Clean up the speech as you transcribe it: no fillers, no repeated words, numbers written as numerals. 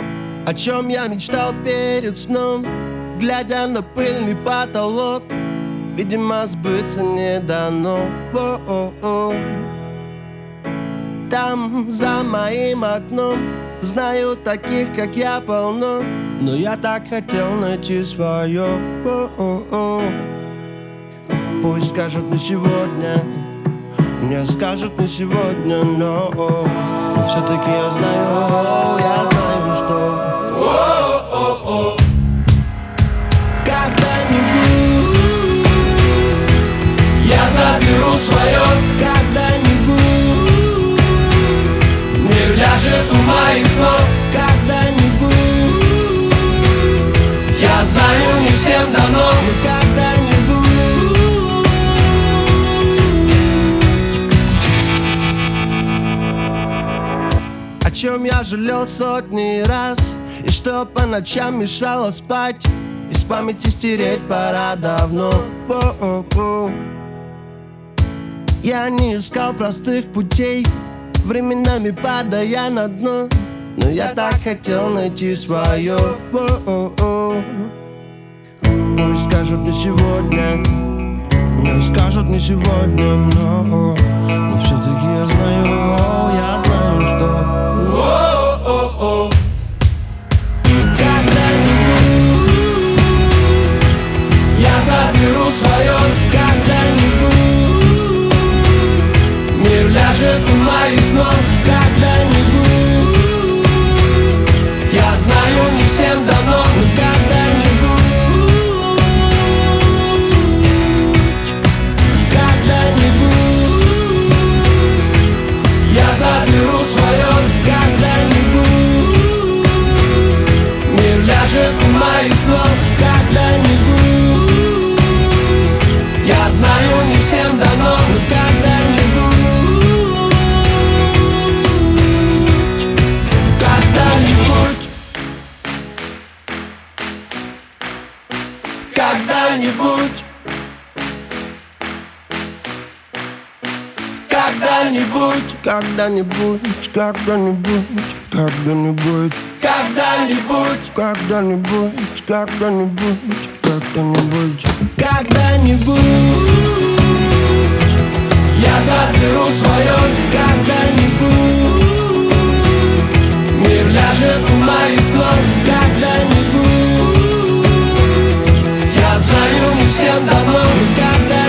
О чем я мечтал перед сном, глядя на пыльный потолок, видимо, сбыться не дано. Там, за моим окном, знаю таких, как я, полно, но я так хотел найти свое. Пусть скажут не сегодня, мне скажут не сегодня, но все-таки я знаю, что когда-нибудь я заберу свое, когда-нибудь мир ляжет у моих ног. когда-нибудь Я знаю, не всем дано, но когда-нибудь. О чем я жалел сотни раз, и что по ночам мешало спать, из памяти стереть пора давно. Я не искал простых путей, временами падая на дно, но я так хотел найти свое. Пусть скажут не сегодня, мне скажут не сегодня, но все-таки я знаю, что когда-нибудь я заберу свое, когда-нибудь мир ляжет у моих ног. когда-нибудь Я знаю, не всем дано, но когда-нибудь я заберу свое, когда-нибудь мир ляжет у моих ног. когда-нибудь Я знаю, не всем дано, но когда-нибудь когда-нибудь когда-нибудь когда-нибудь когда-нибудь когда-нибудь когда-нибудь когда-нибудь когда-нибудь когда-нибудь когда-нибудь я заберу свое, когда-нибудь мир ляжет у моих ног. когда-нибудь Я знаю, не всем дано, когда